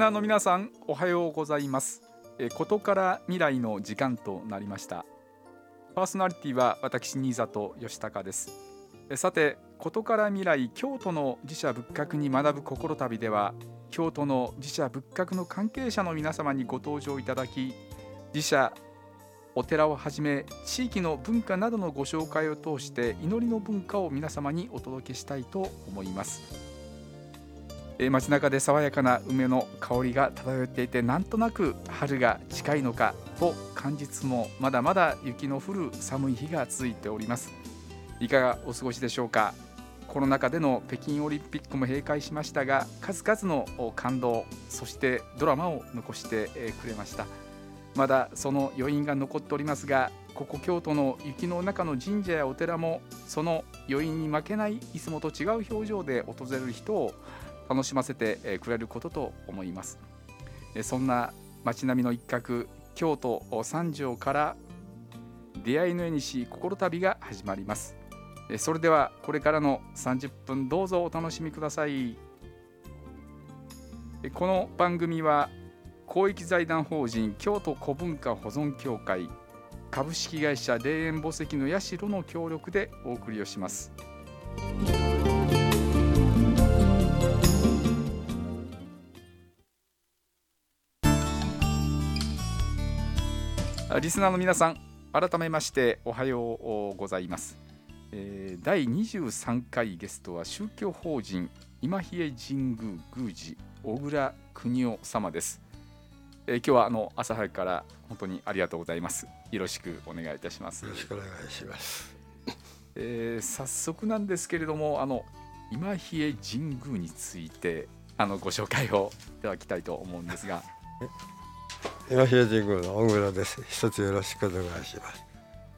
ナーの皆さん、おはようございます。ことから未来の時間となりました。パーソナリティは私新里義孝です。さて、ことから未来京都の寺社仏閣に学ぶ心旅では、京都の寺社仏閣の関係者の皆様にご登場いただき、寺社お寺をはじめ地域の文化などのご紹介を通して祈りの文化を皆様にお届けしたいと思います。街中で爽やかな梅の香りが漂っていて、なんとなく春が近いのかと感じつつも、まだまだ雪の降る寒い日が続いております。いかがお過ごしでしょうか。コロナ禍での北京オリンピックも閉会しましたが、数々の感動、そしてドラマを残してくれました。まだその余韻が残っておりますが、ここ京都の雪の中の神社やお寺もその余韻に負けない、いつもと違う表情で訪れる人を楽しませてくれることと思います。そんな街並みの一角、京都三条から出会いの絵にし心旅が始まります。それではこれからの30分どうぞお楽しみください。この番組は公益財団法人京都古文化保存協会、株式会社霊園墓石の社の協力でお送りをします。リスナーの皆さん、改めましておはようございます。第23回ゲストは宗教法人今比叡神宮宮司小倉邦夫様です。今日は朝早くから本当にありがとうございます。よろしくお願いいたします。 よろしくお願いします。 早速なんですけれども、今比叡神宮についてご紹介をいただきたいと思うんですが。 今比叡神宮の小倉です。一つよろしくお願いします。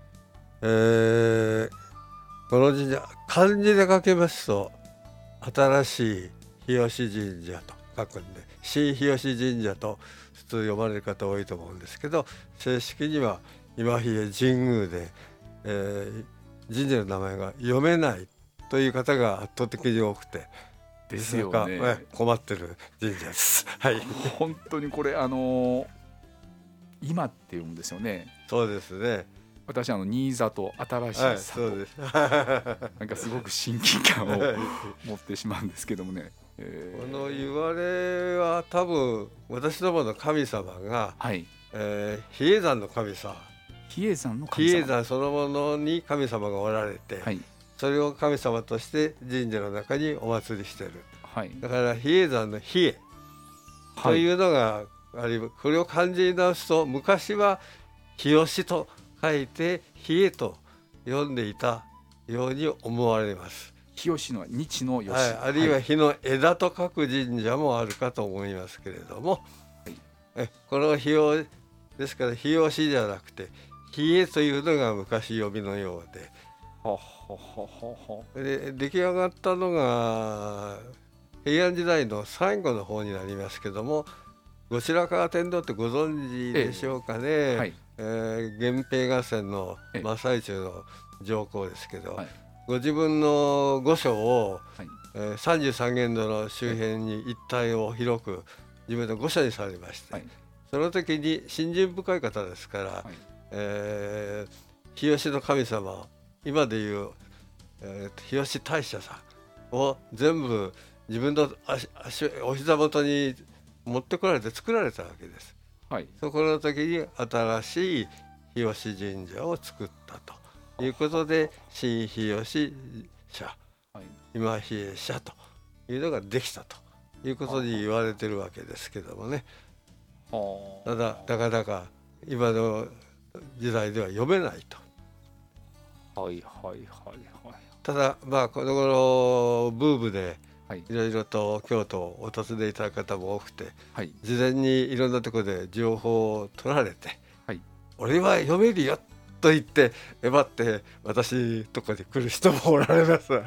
この神社、漢字で書きますと新しい日吉神社と書くんで、新日吉神社と普通読まれる方多いと思うんですけど、正式には今比叡神宮で、神社の名前が読めないという方が圧倒的に多くてですよね。 困ってる神社です。はい。 本当にこれ今って読むんですよね。 そうですね。 私新里、新しい里、 そうです。 なんかすごく親近感を持ってしまうんですけどもね。 この言われは多分私どもの神様が、 はい、 比叡山の神様、 比叡山の神様、 比叡山そのものに神様がおられて、 はい、 それを神様として神社の中にお祭りしている、 はい、 だから比叡山の比叡というのがあり、これを漢字に直すと昔は日吉と書いて比叡と読んでいたように思われます。 日吉の日の吉、 はい、あるいは日の枝と書く神社もあるかと思いますけれども、はい、この日吉ですから日吉じゃなくて比叡というのが昔読みのようで、出来上がったのが平安時代の最後の方になりますけども、後白河天皇ってご存知でしょうかね。はい、源平合戦の真っ最中の上皇ですけど、はい、ご自分の御所を、はい、33間堂の周辺に一帯を広く自分の御所にされまして、はい、その時に信心深い方ですから、はい、日吉の神様、今でいう、日吉大社さんを全部自分のお膝元に持ってこられて作られたわけです。はい、そこの時に新しい日吉神社を作ったということで、新日吉社、はい、今比叡社というのができたということに言われてるわけですけどもね。ただなかなか今の時代では読めないと。はいはいはいはい。ただこの頃ブームでいろいろと京都をお訪ねいただく方も多くて、はい、事前にいろんなところで情報を取られて、はい、俺は読めるよと言ってえばって私とかに来る人もおられます。はい、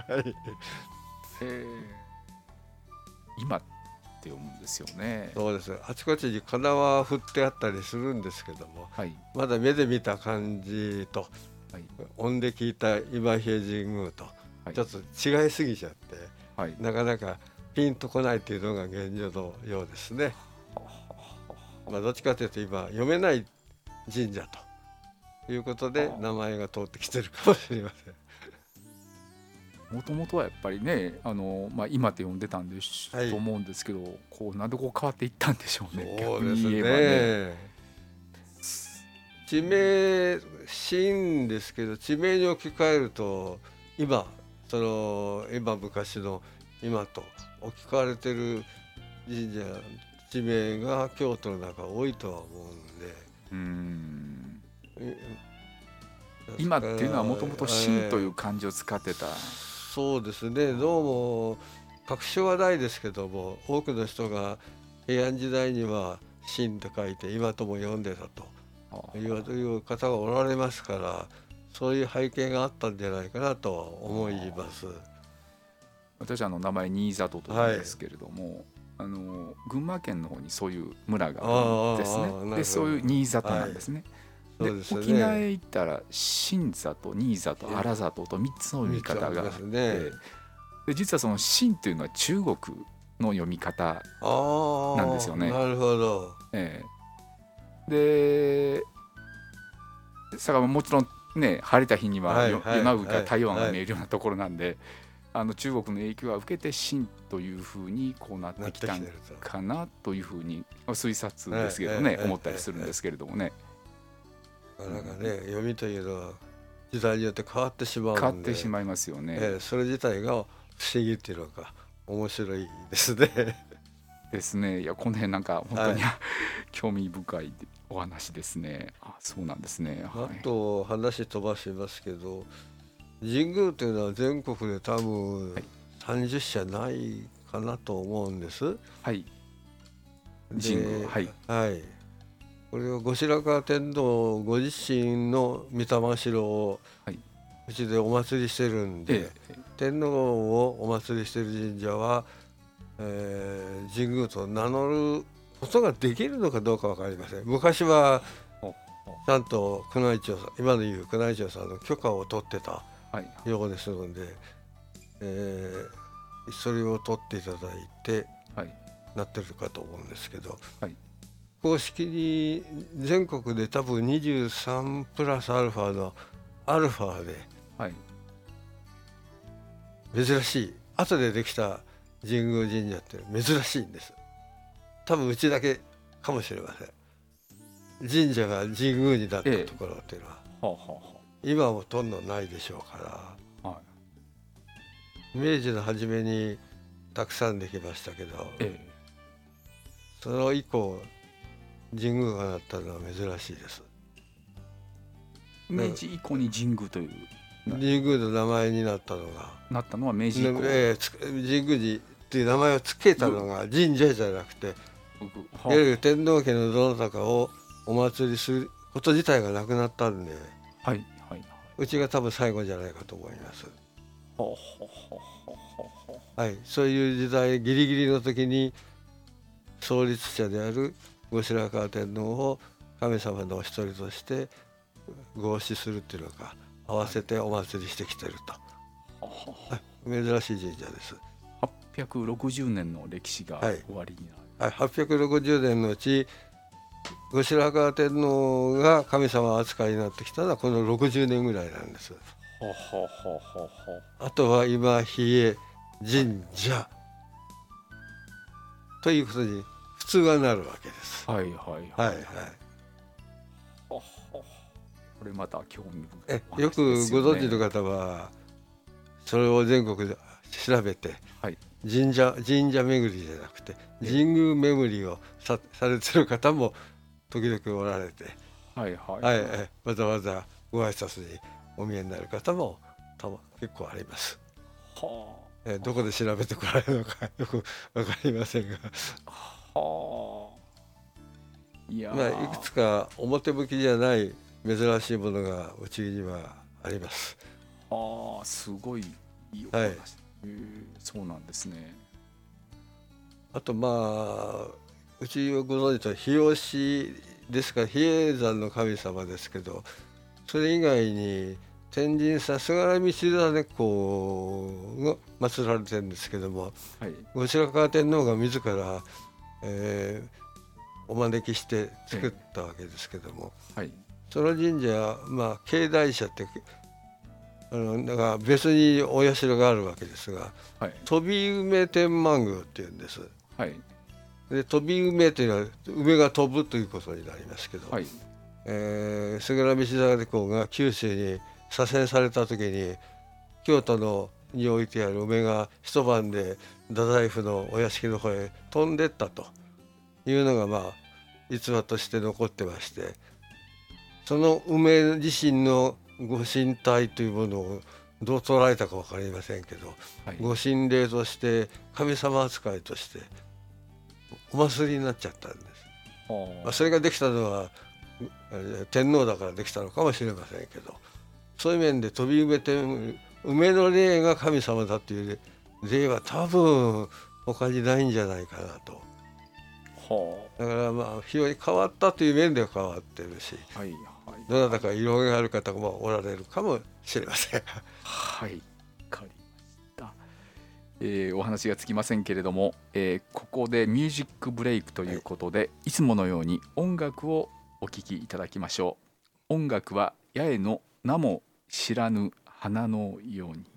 今って読むんですよね。 そうです。あちこちに金は振ってあったりするんですけども、はい、まだ目で見た感じと、はい、音で聞いた今比叡神宮と、はい、ちょっと違いすぎちゃって、はい、なかなかピンとこないというのが現状のようですね。 どっちかというと今読めない神社ということで名前が通ってきてるかもしれません。 もともとはやっぱりね今って呼んでたんでと思うんですけど、なんで変わっていったんでしょうね。 そうですね。地名神ですけど、地名に置き換えると今昔の今と置き換われてる神社地名が京都の中多いとは思うんで、 今っていうのはもともと神という漢字を使ってた。 そうですね。どうも確証はないですけども、多くの人が平安時代には神と書いて今とも読んでたという方がおられますから、そういう背景があったんじゃないかなとは思います。 私名前新里というんですけれども、群馬県の方にそういう村があるんですね。でそういう新里なんですね。で沖縄へ行ったら新里、新里、荒里と3つの読み方があって、で実はその新というのは中国の読み方なんですよね。 なるほど。 でもちろんね、晴れた日には山上から太陽が見えるようなところなんで、中国の影響を受けて新というふうになってきたんかなというふうに推察ですけどね、思ったりするんですけれどもね。 なんかね、読みというのは時代によって変わってしまうので、 変わってしまいますよね。 それ自体が不思議っていうのが面白いですね。 ですね。いや、この辺なんか本当に、興味深いお話ですね。そうなんですね。 あと話飛ばしますけど、神宮というのは全国で多分30社ないかなと思うんです。 はい。神宮、はい。 これを後白河天皇ご自身の御霊城をうちでお祭りしてるんで、天皇をお祭りしてる神社は、神宮と名乗ることができるのかどうか分かりません。昔はちゃんと宮内庁さん、今の言う宮内庁さんの許可を取ってたようですので、それを取っていただいて、なってるかと思うんですけど、公式に全国で多分23プラスアルファのアルファで、珍しい後でできた神宮神社って珍しいんです。多分うちだけかもしれません。神社が神宮になったところっていうのは、今はほとんどないでしょうから、明治の初めにたくさんできましたけど、その以降神宮がなったのは珍しいです。 明治以降に神宮という神宮の名前になったのは明治以降、 神宮寺っていう名前を付けたのが神社じゃなくて、いわゆる天皇家のどなたかをお祭りすること自体がなくなったんで、うちが多分最後じゃないかと思います。そういう時代ギリギリの時に創立者である後白河天皇を神様のお一人として合祀するっていうのが合わせてお祭りしてきてると、珍しい神社です。 860年の歴史が終わりになる。 860年のうち後白河天皇が神様扱いになってきたのはこの60年ぐらいなんです。あとは今比叡神社ということに普通はなるわけです。 これまた興味深いお話ですよね。 よくご存知の方はそれを全国で調べて、神社巡りじゃなくて神宮巡りを されてる方も時々おられて、わざわざご挨拶にお見えになる方も結構あります。どこで調べてこられるのかよく分かりませんが、いくつか表向きじゃない珍しいものがうちにはあります。 すごいいいお話。そうなんですね。 あとうちをご存知と日吉ですから比叡山の神様ですけど、それ以外に天神さ菅原道真公が祀られてるんですけども、後白河天皇が自ら、 お招きして作ったわけですけども、 はい、 その神社は、境内社ってだから別にお社があるわけですが、 はい、 飛梅天満宮っていうんです。 はい、 で飛梅というのは梅が飛ぶということになりますけど、 はい、 菅原道真公が九州に左遷された時に京都に置いてある梅が一晩で太宰府のお屋敷の方へ飛んでったというのが逸話として残ってまして、その梅自身のご神体というものをどう捉えたか分かりませんけど、はい、ご神霊として神様扱いとしてお祭りになっちゃったんです。それができたのは天皇だからできたのかもしれませんけど、そういう面で飛梅天梅の霊が神様だという例は多分他にないんじゃないかなと。だから非常に変わったという面では変わってるし、はいはい、どなたか色がある方もおられるかもしれません。 はい、わかりました。お話がつきませんけれども、ここでミュージックブレイクということで、はい、いつものように音楽をお聴きいただきましょう。音楽は八重の名も知らぬ花のように。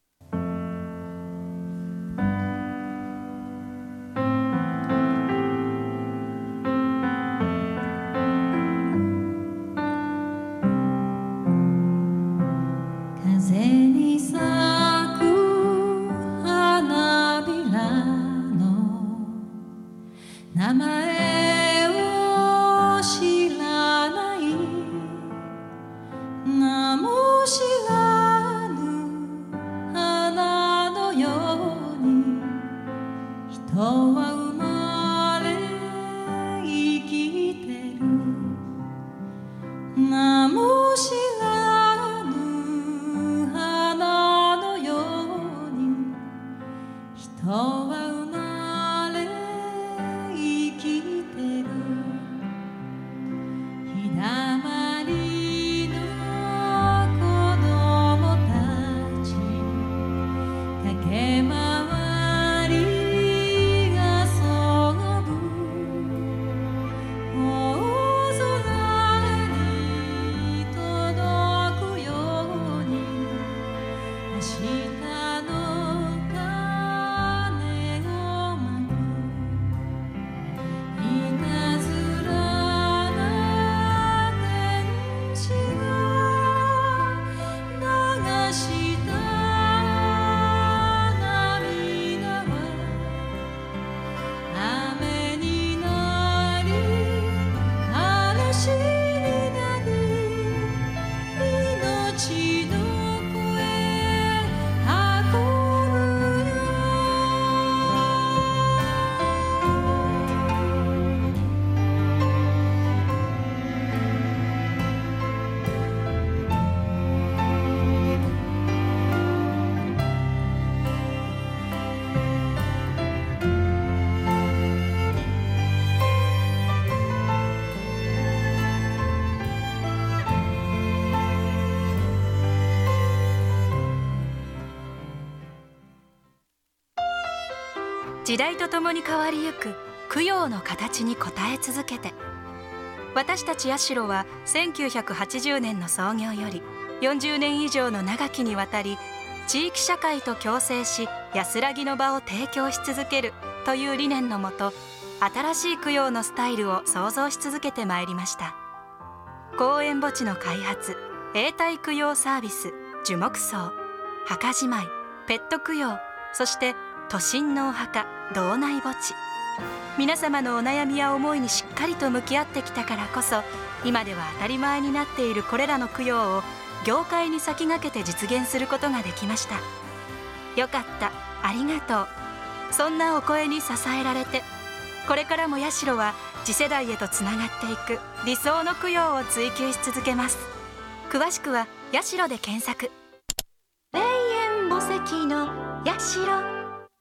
時代とともに変わりゆく供養の形に応え続けて、私たち社は1980年の創業より40年以上の長きにわたり、地域社会と共生し安らぎの場を提供し続けるという理念のもと、新しい供養のスタイルを創造し続けてまいりました。公園墓地の開発、永代供養サービス、樹木葬、墓じまい、ペット供養、そして都心のお墓、道内墓地、皆様のお悩みや思いにしっかりと向き合ってきたからこそ、今では当たり前になっているこれらの供養を業界に先駆けて実現することができました。よかった、ありがとう、そんなお声に支えられて、これからも社は次世代へとつながっていく理想の供養を追求し続けます。詳しくは社で検索。霊園墓石の社。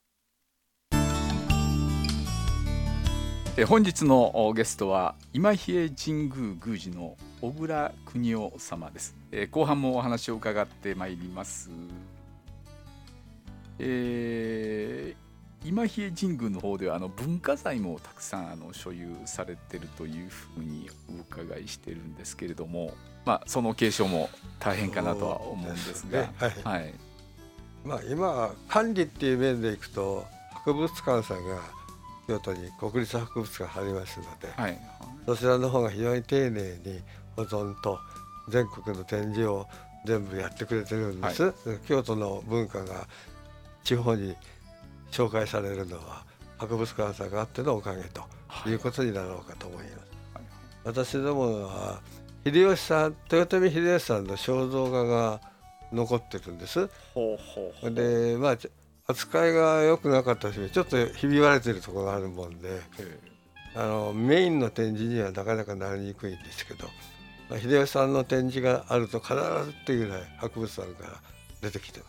本日のゲストは今比叡神宮宮司の小倉邦夫様です。後半もお話を伺ってまいります。 今比叡神宮の方では文化財もたくさん所有されてるというふうにお伺いしてるんですけれども、その継承も大変かなとは思うんですが、はい、 今管理っていう面でいくと博物館さんが京都に国立博物館ありますので、はい、そちらの方が非常に丁寧に保存と全国の展示を全部やってくれてるんです、はい、京都の文化が地方に紹介されるのは博物館さんがあってのおかげということになろうかと思います、はい、私どもは豊臣秀吉さんの肖像画が残ってるんです。で、扱いが良くなかったしちょっとひび割れてるところがあるもんでメインの展示にはなかなかなりにくいんですけど、秀吉さんの展示があると必ずっていうぐらい博物館から出てきてます。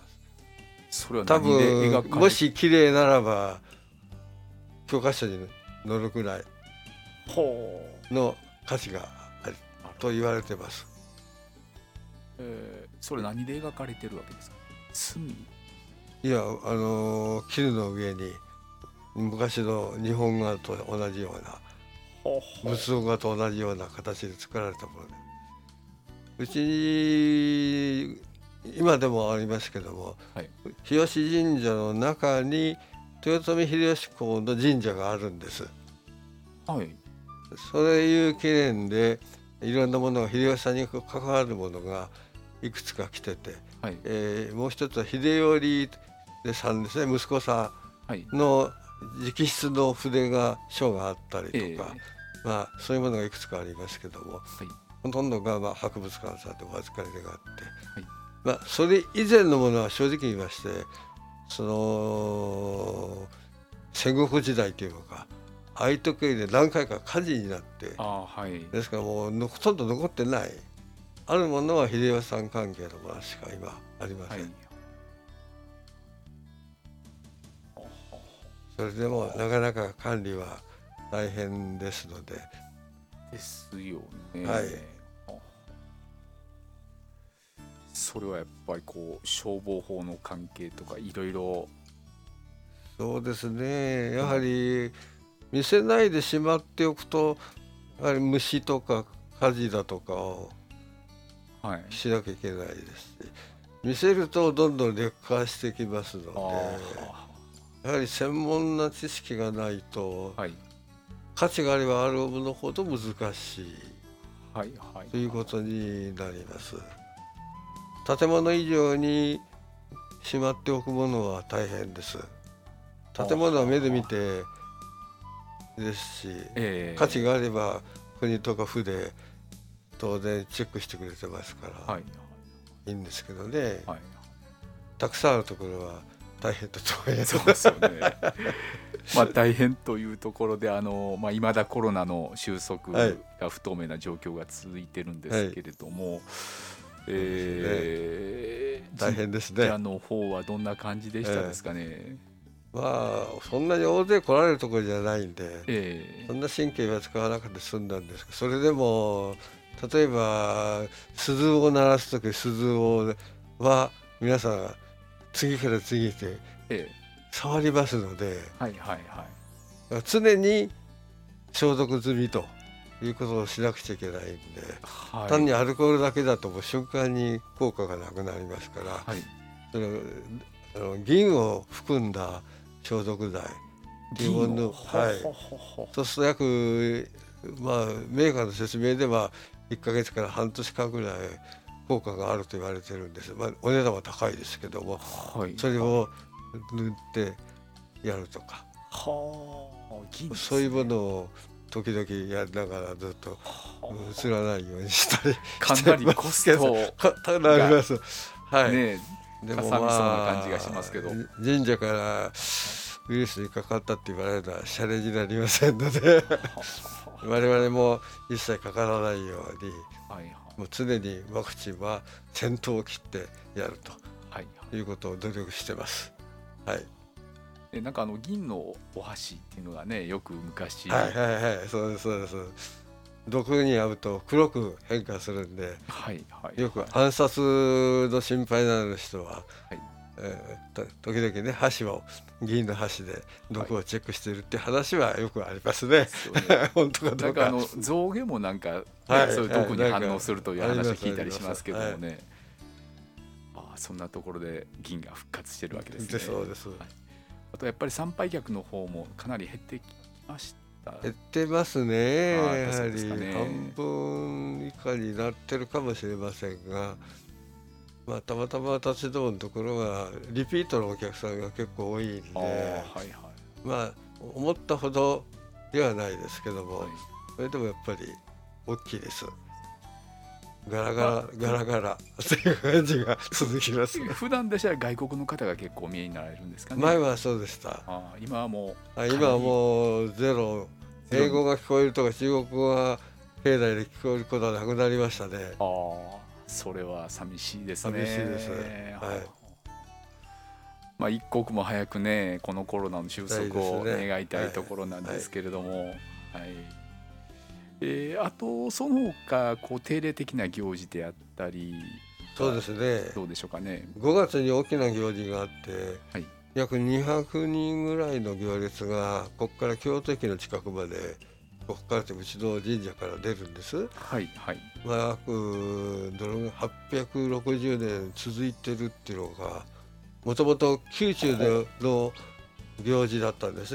それは何で描かれて、 多分もし綺麗ならば教科書に載るぐらいの価値があると言われてます。 それ何で描かれてるわけですか？墨？ いや、絹の上に昔の日本画と同じような仏像画と同じような形で作られたもので、うちに今でもありますけども、はい、日吉神社の中に豊臣秀吉公の神社があるんです、はい、そういう記念でいろんなものが秀吉さんに関わるものがいくつか来てて、はい、もう一つは秀頼さんですね、息子さんの直筆の筆が書があったりとか、そういうものがいくつかありますけども、はい、ほとんどが博物館さんでお預かりがあって、はい、それ以前のものは正直言いましてその戦国時代というのかああいう時で何回か火事になって、はい、ですからもうほとんど残ってない、あるものは秀吉さん関係のものしか今ありません、はい、それでもなかなか管理は大変ですのでですよね、 はい、 それはやっぱり消防法の関係とかいろいろ。 そうですね、やはり見せないでしまっておくとやはり虫とか火事だとかをしなきゃいけないですし、見せるとどんどん劣化してきますので、やはり専門な知識がないと、はい、価値があればあるものほど難しい、はいはい、ということになります。建物以上にしまっておくものは大変です。建物は目で見てですし、価値があれば国とか府で当然チェックしてくれてますから、はい、いいんですけどね、はい、たくさんあるところは大変だと思います。 そうですよね大変というところで未だコロナの収束が不透明な状況が続いてるんですけれども、 大変ですね。 神社の方はどんな感じでしたですかね。 そんなに大勢来られるところじゃないんで、そんな神経は使わなくて済んだんですけど、それでも例えば鈴を鳴らすとき鈴をは皆さん次から次へ触りますので、はいはいはい、常に消毒済みということをしなくちゃいけないんで、はい、単にアルコールだけだともう瞬間に効果がなくなりますから、はい、その銀を含んだ消毒剤っていうもの、はい、そうすると約、メーカーの説明では1ヶ月から半年間ぐらい効果があると言われてるんです。お値段は高いですけども、はい、それを塗ってやるとか、そういうものを時々やりながらずっと映らないようにしたりかなりコストがあります。はい。 ね、でもかさみそうな感じがしますけど、 神社からウイルスにかかったって言われるのはシャレになりませんので我々も一切かからないように、はいはい、もう常にワクチンは先頭を切ってやると、はいはい、いうことを努力してます。はい。 なんか銀のお箸っていうのがねよく昔、 はいはいはい、そうですそうです。毒に遭うと黒く変化するんで、はいはいはい、よく暗殺の心配のある人は、はい、 時々ね箸を銀の箸で毒をチェックしているって話はよくありますね。本当かどうか。 なんか象牙もなんか、そういう毒に反応するという話を聞いたりしますけどもね、そんなところで銀が復活してるわけですね。 そうです、 あとやっぱり参拝客の方もかなり減ってきました。 減ってますね。やはりね、 半分以下になってるかもしれませんが、たまたま私どものところはリピートのお客さんが結構多いんで、思ったほどではないですけども、それでもやっぱり大きいです。ガラガラという感じが続きます。 普段でしたら外国の方が結構お見えになられるんですかね。 前はそうでした。 今はもうゼロ。英語が聞こえるとか中国語が境内で聞こえることはなくなりましたね。 それは寂しいですね。 寂しいです。 一刻も早くね、このコロナの収束を願いたいところなんですけれども、あとその他定例的な行事であったり、 そうですね、 どうでしょうかね。 5月に大きな行事があって、約200人ぐらいの行列がここから京都駅の近くまで、ここからうちの神社から出るんです。約860年続いてるっていうのがもともと宮中での行事だったんです。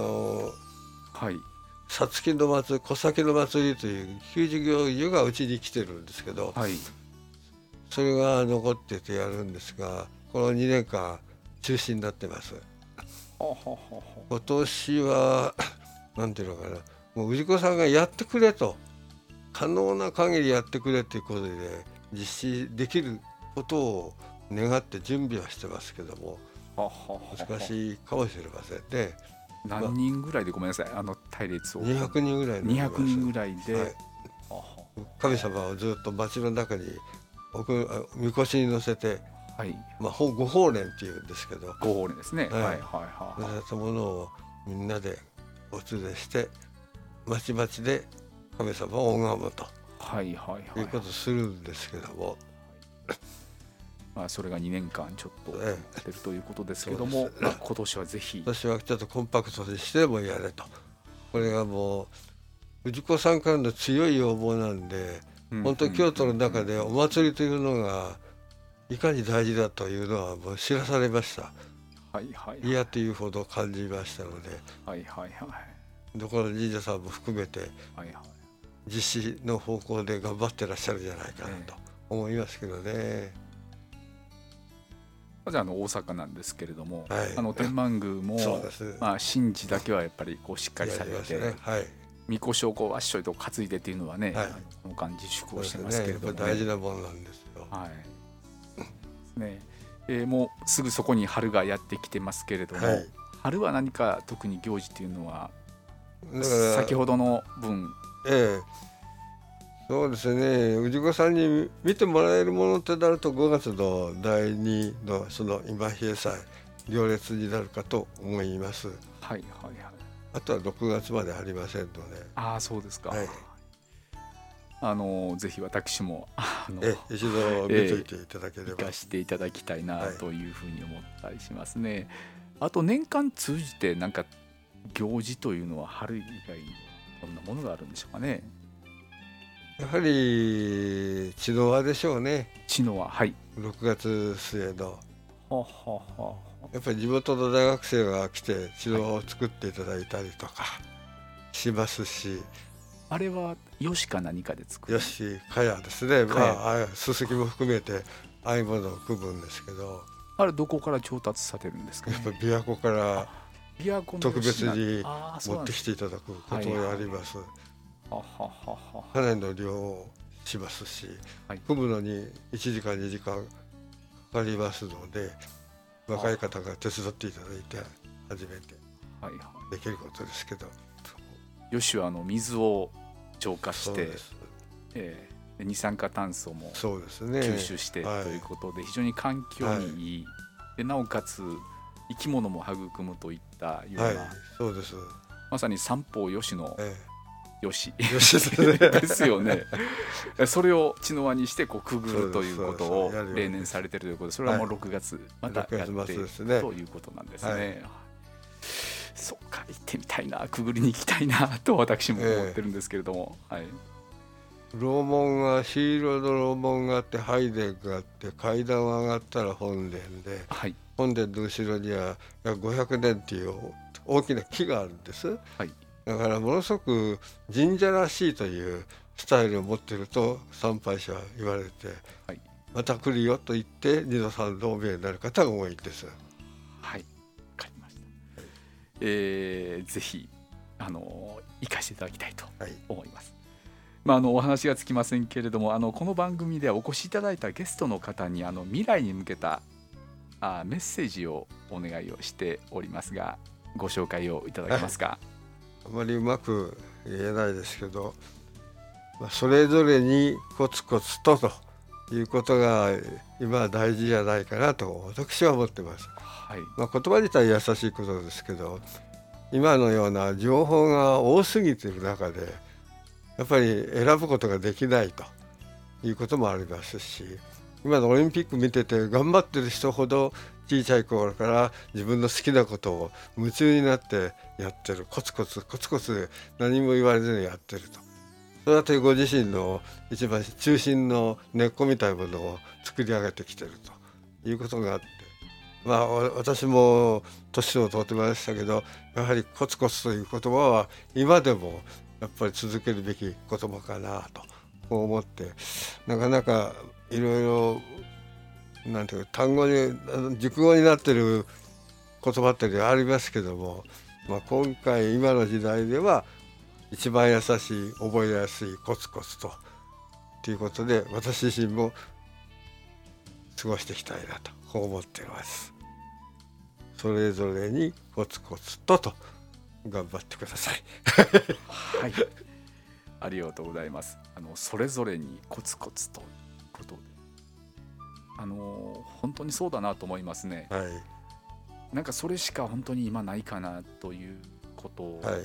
さつきの祭り、小先の祭りという宮中行事がうちに来てるんですけど、それが残っててやるんですが、この2年間中止になってます。今年はなんていうのかな、もう氏子さんがやってくれと、可能な限りやってくれということで、実施できることを願って準備はしてますけども、難しいかもしれませんね。 何人ぐらいで、ごめんなさい、隊列を 200人ぐらいで、 200人ぐらいで、 神様をずっと町の中にみこしに乗せて、ご法蓮っていうんですけど、 ご法蓮ですね、 乗せたものをみんなでお連れして町々で神様を拝むということをするんですけども、 それが2年間ちょっとやってるということですけども、今年はぜひ、 今年はちょっとコンパクトにしてもやれと。これがもう氏子さんからの強い要望なんで、本当に京都の中でお祭りというのがいかに大事だというのはもう知らされました。嫌というほど感じましたので、どこの神社さんも含めて実施の方向で頑張ってらっしゃるんじゃないかなと思いますけどね。 じゃあ大阪なんですけれども、天満宮も神事だけはやっぱりしっかりされて、みこしをわっしょいと担いでっていうのはね、この間自粛をしてますけれども、 大事なものなんですよ。 もうすぐそこに春がやってきてますけれども、春は何か特に行事っていうのは先ほどの分、 そうですね、氏子さんに見てもらえるものってなると5月の第2のその今冷え祭行列になるかと思います。あとは6月までありませんので。 そうですか。ぜひ私も一度見といていただければ、 行かしていただきたいなというふうに思ったりしますね。あと年間通じてなんか行事というのは春以外にどんなものがあるんでしょうかね。 やはり茅の輪でしょうね。 茅の輪、6 月末のやっぱり地元の大学生が来て茅の輪を作っていただいたりとかしますし、 あれは吉か何かで作る？ 吉かやですね。すすきも含めてああいうものを組むんですけど、 あれどこから調達されるんですかね。 やっぱり琵琶湖から特別に持ってきていただくことをやります。かなりの量をしますし、組むのに1時間2時間かかりますので、若い方が手伝っていただいて初めてできることですけど、 吉は水を浄化して二酸化炭素も吸収してということで、非常に環境にいい、でなおかつ生き物も育むといったような、 そうです、 まさに三方よしのよしですですよね。それを茅の輪にしてこうくぐるということを例年されているということで、それはもう6月またやっているということなんですね。はい、そうか、行ってみたいな、くぐりに行きたいなと私も思ってるんですけれども、はい、 楼門がシーロの楼門があって、拝殿があって、階段を上がったら本殿で、はい、本殿の後ろには約500年っていう大きな木があるんです。はい、だからものすごく神社らしいというスタイルを持っていると参拝者は言われて、はい、また来るよと言って2度3度お見えになる方が多いんです。 はい、わかりました。ぜひ行かせていただきたいと思います。はい、お話がつきませんけれども、この番組ではお越しいただいたゲストの方に未来に向けたメッセージをお願いをしておりますが、ご紹介をいただけますか。 あまりうまく言えないですけど、それぞれにコツコツということが今は大事じゃないかなと私は思ってます。はい、言葉自体優しいことですけど、今のような情報が多すぎている中でやっぱり選ぶことができないということもありますし、今のオリンピック見てて頑張ってる人ほど小さい頃から自分の好きなことを夢中になってやってる、コツコツコツコツ何も言われずにやってると、そうやってご自身の一番中心の根っこみたいなものを作り上げてきてるということがあって、私も年を取ってましたけど、やはりコツコツという言葉は今でもやっぱり続けるべき言葉かなとこう思って、なかなかいろいろなんていうか単語に熟語になってる言葉ってありますけども、今回今の時代では一番優しい、覚えやすいコツコツということで、私自身も過ごしていきたいなとこう思っています。それぞれにコツコツと頑張ってください。 はい、ありがとうございます。それぞれにコツコツということで、本当にそうだなと思いますね。はい、なんかそれしか本当に今ないかなということを、はい、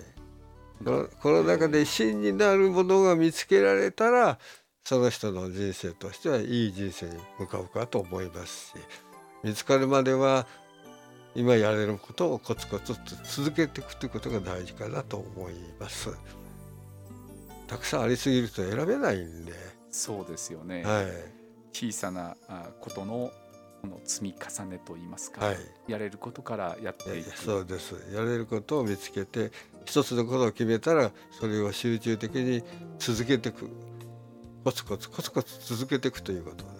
この中で真になるものが見つけられたら、その人の人生としてはいい人生に向かうかと思いますし、見つかるまでは今やれることをコツコツと続けていくということが大事かなと思います。たくさんありすぎると選べないんで。 そうですよね。 はい、 小さなことのこの積み重ねといいますか、はい、やれることからやっていく。 そうです。やれることを見つけて、一つのことを決めたらそれを集中的に続けていく、コツコツコツコツ続けていくということ。はい、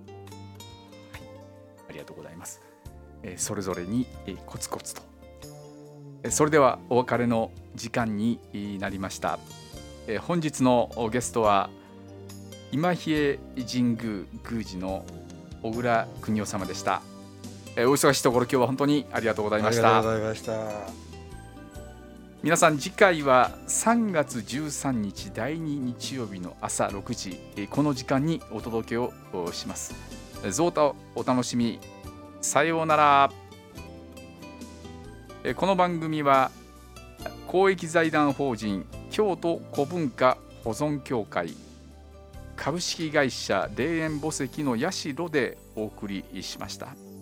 ありがとうございます。それぞれにコツコツと。それではお別れの時間になりました。本日のゲストは今比叡神宮宮司の小倉邦夫様でした。お忙しいところ今日は本当にありがとうございました。 ありがとうございました。 皆さん、次回は3月13日第2日曜日の朝6時、この時間にお届けをします。どうぞお楽しみ。さようなら。この番組は公益財団法人京都古文化保存協会株式会社霊園墓石の社でお送りしました。